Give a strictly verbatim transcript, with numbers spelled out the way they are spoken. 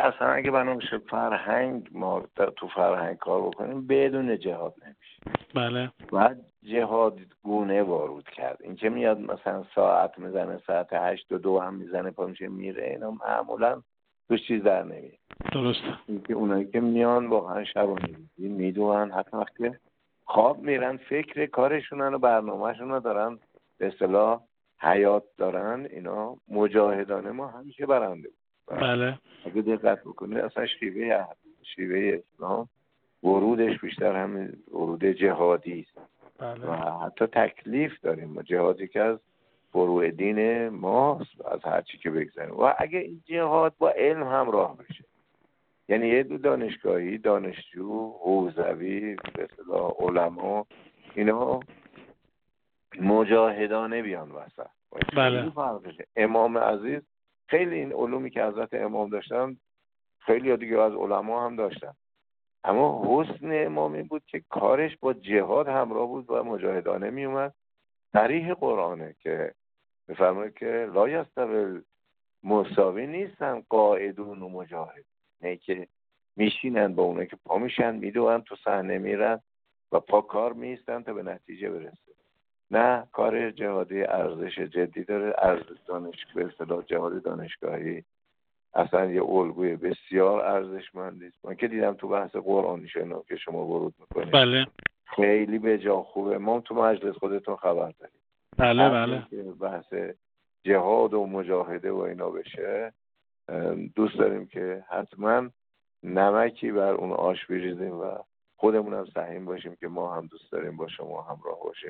اصلا اگه بنابراین فرهنگ ما تو فرهنگ کار بکنیم بدون جهاد نمیشه. بله. باید جهاد گونه وارود کرد. این که میاد مثلا ساعت میزنه، ساعت هشت و دو هم میزنه پا میشه میره، اینا معمولا تو چیز در نمیاد. درسته. این که اونایی که میان واقعا شبانه میدونن، حتی وقتی خواب میرن فکر کارشونن و برنامهشون رو دارن، به اصطلاح حیات دارن، اینا مجاهدانه ما همیشه برنده بود. بله. اگه دقت بکنید اصلا شیوه شیوه اسلام ورودش بیشتر همین ورود جهادی است. بله. و حتی تکلیف داریم ما، جهادی که از فروع دین ماست از هر چی که بگذاریم. و اگه این جهاد با علم همراه بشه، یعنی یه دو دانشگاهی، دانشجو، حوزوی، به اصطلاح علما، اینا مجاهدانه بیان وسط. بله. امام عزیز خیلی این علومی که حضرت امام داشتن خیلی ها دیگه از علما هم داشتن، اما حسن امام این بود که کارش با جهاد همراه بود و مجاهدانه می اومد. صریح قرآنه که میفرماید که لا یستوی مساوی نیستن قاعدون و مجاهد، نه که میشینن با اونه که پا میشن میدوئن تو صحنه میرن و پا کار میستن تا به نتیجه برسه. نه، کار جهادی ارزش جدی داره. ارزش دانش به اصطلاح جهاد دانشگاهی اصلا یه الگوی بسیار ارزشمندی است. من که دیدم تو بحث قرآنی شنو که شما ورود میکنید، بله. خیلی به جا خوبه. ما تو مجلس خودتون خبر داریم. بله بله. که بحث جهاد و مجاهده و اینا بشه، دوست داریم که حتما نمکی بر اون آش بریزیم و خودمون هم سهیم باشیم که ما هم دوست داریم با شما همراه باشیم.